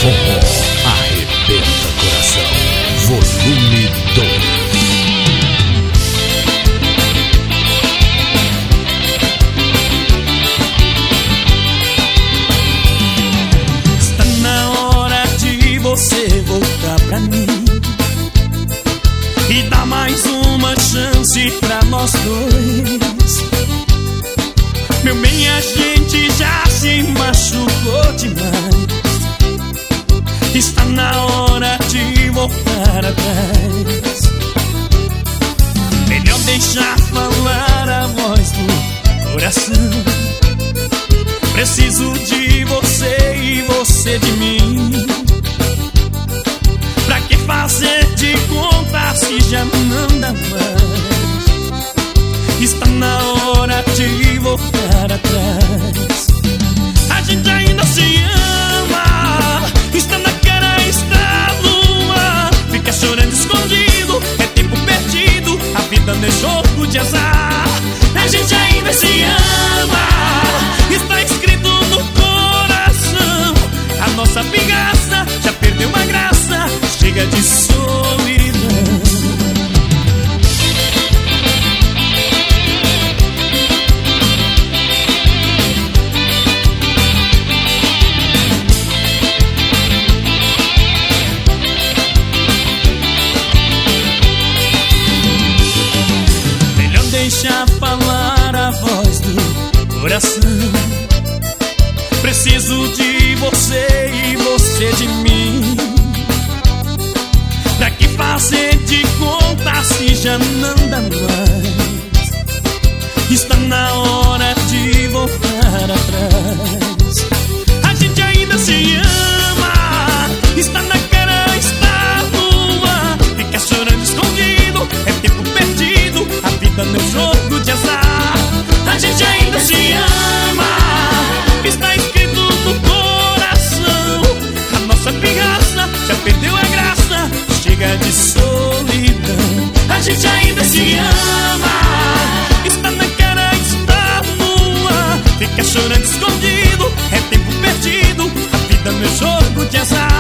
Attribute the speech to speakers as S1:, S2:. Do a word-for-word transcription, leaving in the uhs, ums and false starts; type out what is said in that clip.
S1: Forró arrebenta coração, volume dois.
S2: Está na hora de você voltar pra mim e dar mais uma chance pra nós dois. Meu bem, a gente já se machucou demais. Está na hora de voltar atrás. Melhor deixar falar a voz do coração. Preciso de você e você de mim. Pra que fazer de conta se já não dá mais? Está na hora de voltar atrás. A gente ainda se ama. Está na cara, está numa. Fica chorando escondido, é tempo perdido. A vida não é jogo de azar. A gente ainda se ama. Está escrito no coração. A nossa vingança já perdeu a graça. Chega de solidão. Deixa falar a voz do coração. Preciso de você e você de mim. Pra que fazer de conta se já não dá mais? Está na hora de voltar atrás. A gente ainda se ama. Está na cara, está nua. Fica chorando escondido, é tempo perdido. A vida não é jogo de azar. A gente ainda se ama. Está escrito no coração. A nossa vingança já perdeu a graça. Chega de solidão. A gente ainda se ama. Está na cara, está nua. Fica chorando escondido, é tempo perdido. A vida não é jogo de azar.